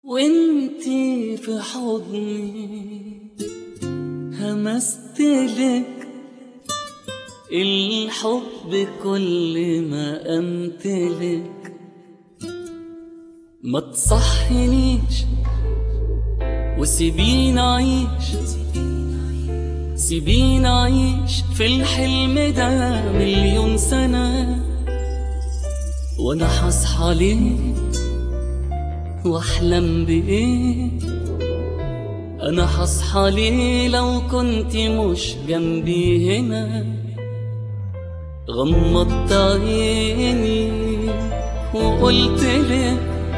وانتي في حضني همستلك الحب كل ما أمتلك. ما تصحنيش وسيبيني أعيش، سيبيني أعيش في الحلم ده مليون سنة، وأنا حصحى ليه واحلم بايه؟ انا حصحى ليه لو كنت مش جنبي هنا؟ غمضت عيني وقلت لك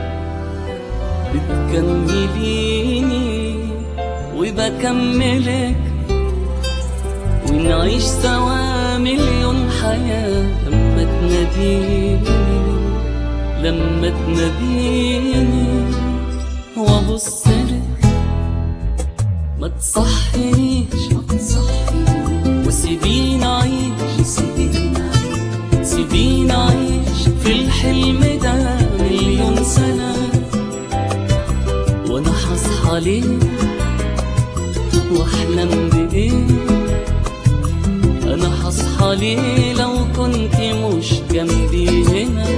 بتكمليني وبكملك، ونعيش سوا مليون حياة لما تناديني وابصلك. ما تصحيش وسيبيني اعيش، سيبيني اعيش في الحلم ده مليون سنة، وانا حصحى ليه واحلم بايه؟ انا حصحى ليه لو كنت مش جنبي هنا؟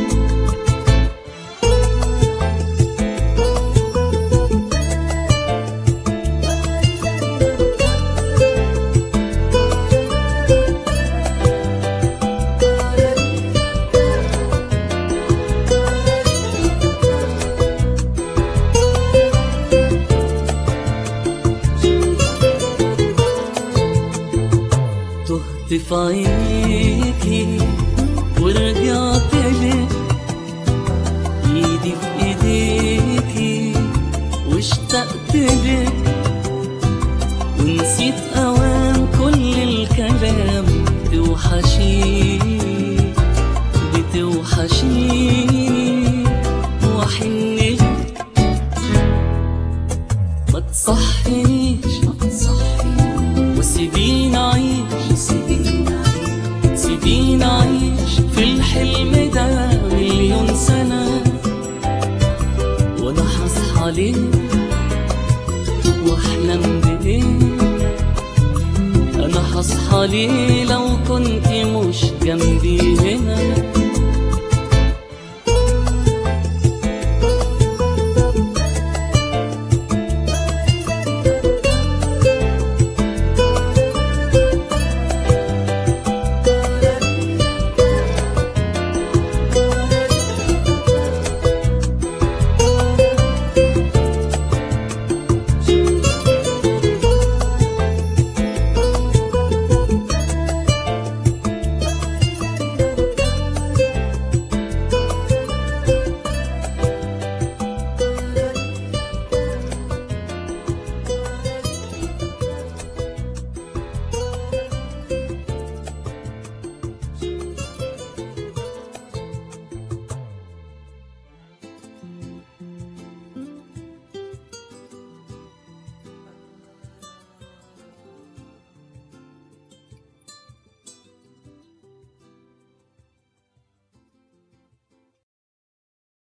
تهت في عينيكي ورجعتلك، ايدي في ايديكي واشتقتلك، ونسيت اوام كل الكلام. بتوحشيني واحنلك. ما تصحينيش وسيبيني اعيش، سيبيني اعيش في الحلم ده مليون سنة، وانا حصحى ليه واحلم بايه؟ انا حصحى ليه لو كنت مش جنبي هنا؟